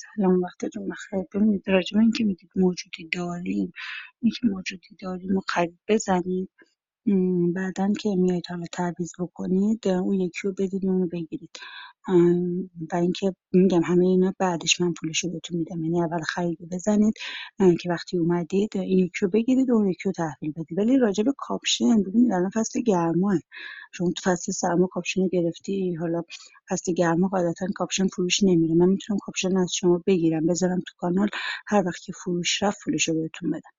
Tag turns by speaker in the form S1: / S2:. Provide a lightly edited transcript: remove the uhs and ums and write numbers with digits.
S1: سلام، وقتتون بخیر. ببینید راجع به این که میگید موجودی داریم، این که موجودی داریم و خرید بزنید، بعدا که میایید حالا تعویض بکنید اون یکی رو بدید اونو بگیرید. و اینکه میگم همه اینا بعدش من پولشو بهتون میدم، یعنی اول خرید رو بزنید که وقتی اومدید این یکی رو بگیرید و اون یکی رو تحویل بدید. ولی راجع به کاپشن ببینید الان فصل گرماه، شما تو فصل سرما کاپشن رو گرفتی، حالا فصل گرما قاعدتا کاپشن فروش نمیره. من میتونم کاپشن از شما بگیرم بذارم تو کانال، هر وقت که فروش رفت پولشو بهتون بدم.